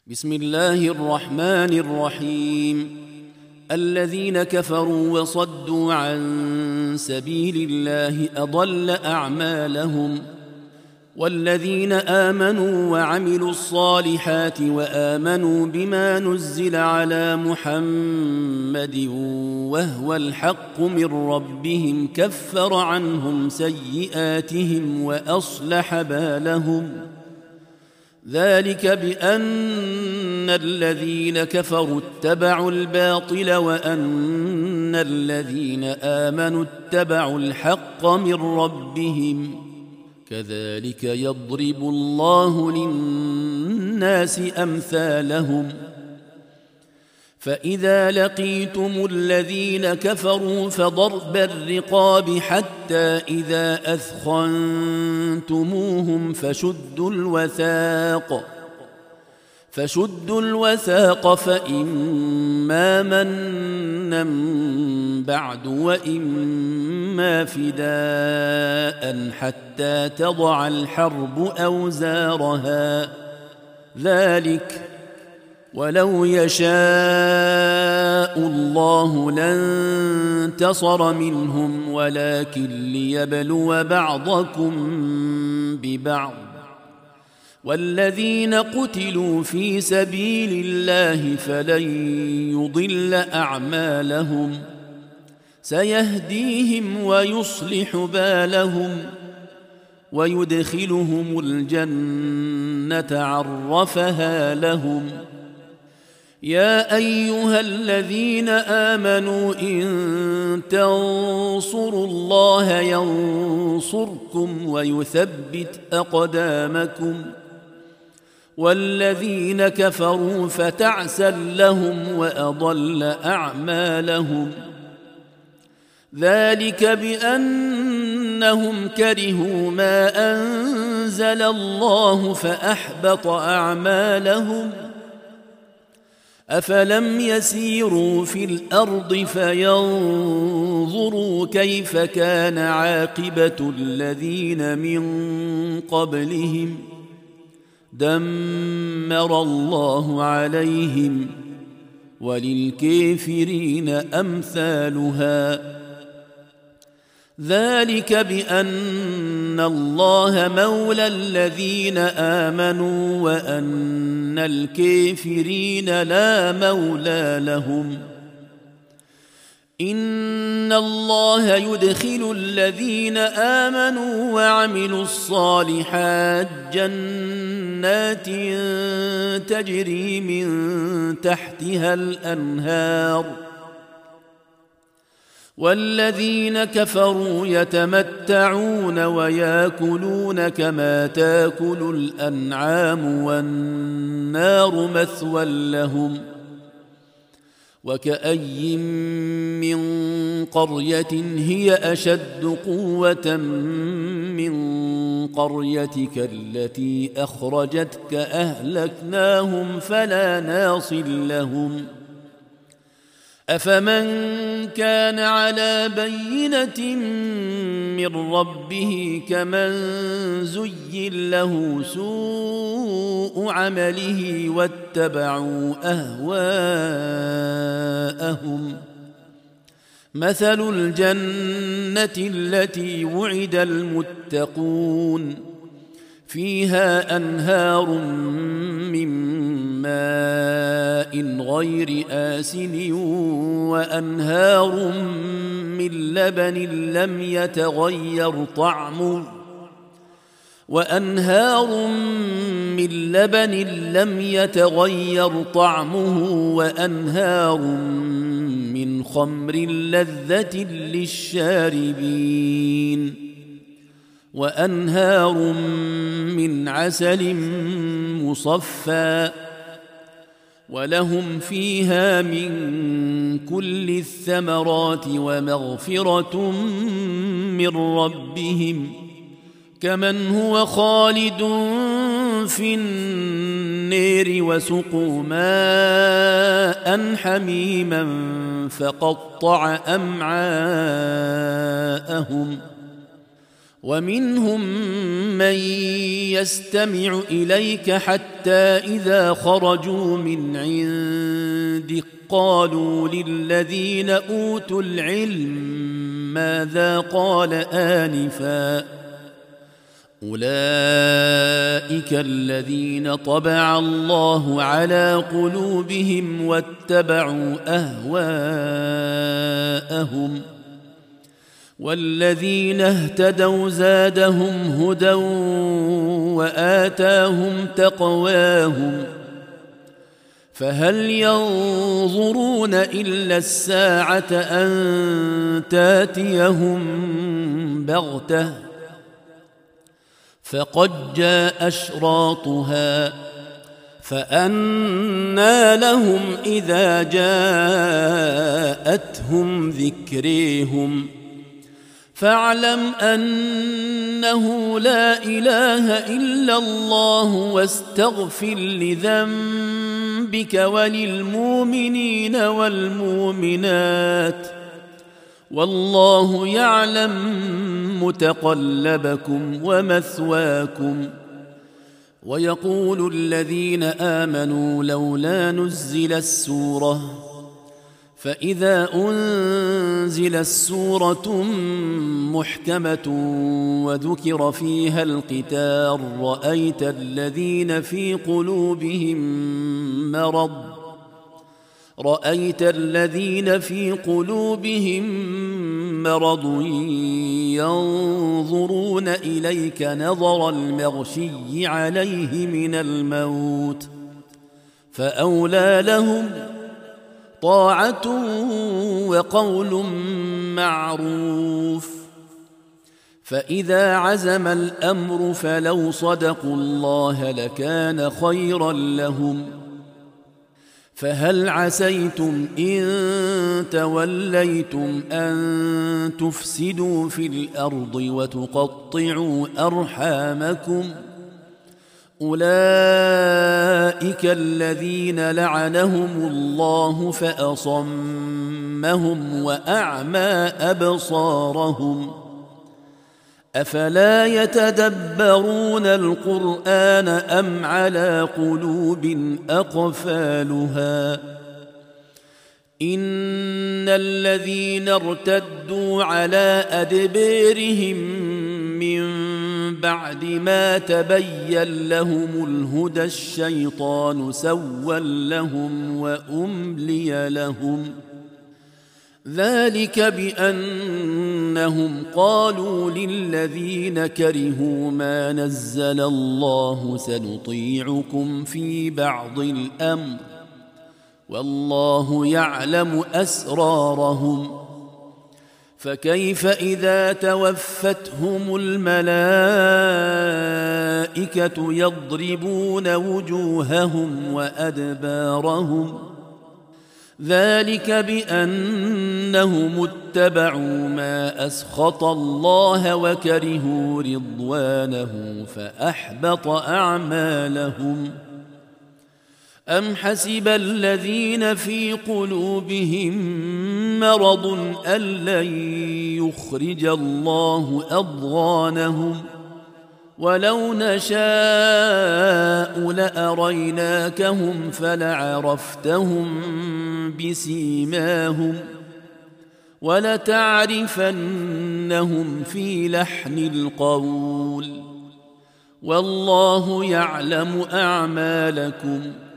بسم الله الرحمن الرحيم. الذين كفروا وصدوا عن سبيل الله أضل أعمالهم، والذين آمنوا وعملوا الصالحات وآمنوا بما نزل على محمد وهو الحق من ربهم كفر عنهم سيئاتهم وأصلح بالهم. ذلك بأن الذين كفروا اتبعوا الباطل وأن الذين آمنوا اتبعوا الحق من ربهم، كذلك يضرب الله للناس أمثالهم. فإذا لقيتم الذين كفروا فضرب الرقاب حتى إذا أثخنتموهم فشدوا الوثاق فإما منا بعد وإما فداء حتى تضع الحرب أوزارها. ذلك ولو يشاء الله لانتصر منهم ولكن ليبلو بعضكم ببعض. والذين قتلوا في سبيل الله فلن يضل أعمالهم، سيهديهم ويصلح بالهم ويدخلهم الجنة عرفها لهم. يا أيها الذين آمنوا إن تنصروا الله ينصركم ويثبت أقدامكم، والذين كفروا فتعسا لهم وأضل أعمالهم. ذلك بأنهم كرهوا ما أنزل الله فأحبط أعمالهم. أفلم يسيروا في الأرض فينظروا كيف كان عاقبة الذين من قبلهم، دمر الله عليهم وللكافرين أمثالها. ذلك بأن الله مولى الذين آمنوا وأن الكافرين لا مولى لهم. إن الله يدخل الذين آمنوا وعملوا الصالحات جنات تجري من تحتها الأنهار، والذين كفروا يتمتعون ويأكلون كما تأكل الأنعام والنار مثوى لهم. وكأي من قرية هي أشد قوة من قريتك التي أخرجتك أهلكناهم فلا ناصر لهم. أفمن كان على بينة من ربه كمن زين له سوء عمله واتبعوا أهواءهم. مثل الجنة التي وعد المتقون فيها أنهار من ماء غير آسن وأنهار من لبن لم يتغير طعمه وأنهار من خمر لذة للشاربين وأنهار من عسل مصفى ولهم فيها من كل الثمرات ومغفرة من ربهم كمن هو خالد في النير وسقوا ماء حميما فقطع أمعاءهم ومنهم من يستمع إليك حتى إذا خرجوا من عندك قالوا للذين أوتوا العلم ماذا قال آنفا أولئك الذين طبع الله على قلوبهم واتبعوا أهواءهم والذين اهتدوا زادهم هدى وآتاهم تقواهم فهل ينظرون إلا الساعة أن تاتيهم بغتة فقد جاء أشراطها فأنى لهم إذا جاءتهم ذكريهم فاعلم أنه لا إله إلا الله واستغفر لذنبك وللمؤمنين والمؤمنات والله يعلم متقلبكم ومثواكم ويقول الذين آمنوا لولا نزل السورة فإذا أنزلت سورة محكمة وذكر فيها القتال رأيت الذين في قلوبهم مرض ينظرون إليك نظر المغشي عليه من الموت فأولى لهم طاعة وقول معروف فإذا عزم الأمر فلو صدقوا الله لكان خيرا لهم فهل عسيتم إن توليتم أن تفسدوا في الأرض وتقطعوا أرحامكم أولئك الذين لعنهم الله فأصمهم وأعمى أبصارهم أفلا يتدبرون القرآن أم على قلوب أقفالها إن الذين ارتدوا على أدبارهم من بعد ما تبين لهم الهدى الشيطان سول لهم وأملي لهم ذلك بأنهم قالوا للذين كرهوا ما نزل الله سنطيعكم في بعض الأمر والله يعلم أسرارهم فكيف إذا توفتهم الملائكة يضربون وجوههم وأدبارهم ذلك بأنهم اتبعوا ما أسخط الله وكرهوا رضوانه فأحبط أعمالهم أم حسب الذين في قلوبهم مرض أن لن يخرج الله أضغانهم ولو نشاء لأريناكهم فلعرفتهم بسيماهم ولتعرفنهم في لحن القول والله يعلم أعمالكم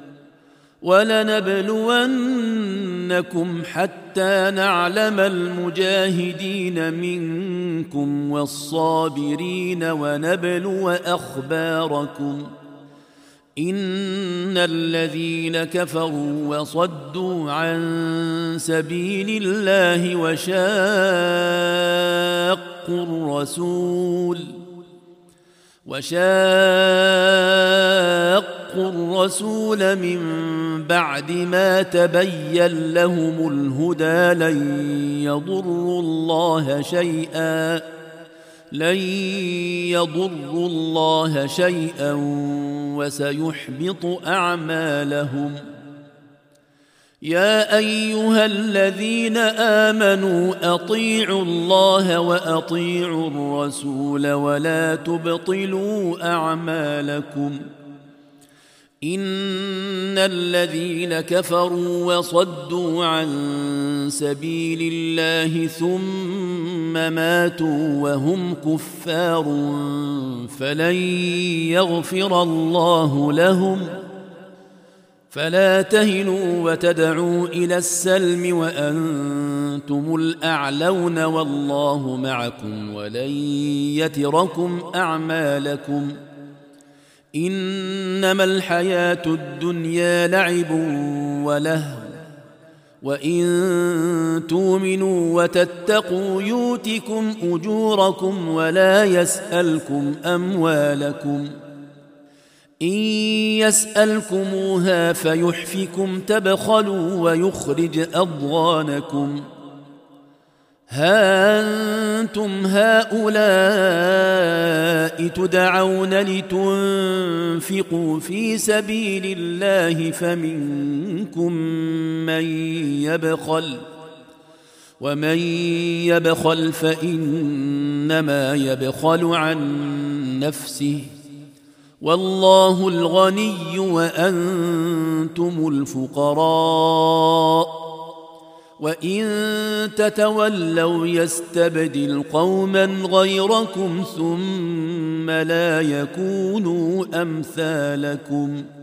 ولنبلونكم حتى نعلم المجاهدين منكم والصابرين ونبلو أخباركم إن الذين كفروا وصدوا عن سبيل الله وشاقوا الرسول من بعد ما تبين لهم الهدى لن يضروا الله شيئا وسيحبط أعمالهم يا أيها الذين آمنوا أطيعوا الله وأطيعوا الرسول ولا تبطلوا أعمالكم إن الذين كفروا وصدوا عن سبيل الله ثم ماتوا وهم كفار فلن يغفر الله لهم فلا تهنوا وتدعوا إلى السلم وأنتم الأعلون والله معكم ولن يتركم أعمالكم إنما الحياة الدنيا لعب ولهو وإن تؤمنوا وتتقوا يؤتكم أجوركم ولا يسألكم أموالكم إن يسألكموها فيحفكم تبخلوا ويخرج أضغانكم ها أنتم هؤلاء تدعون لتنفقوا في سبيل الله فمنكم من يبخل ومن يبخل فإنما يبخل عن نفسه والله الغني وأنتم الفقراء وإن تتولوا يستبدل قوما غيركم ثم لا يكونوا أمثالكم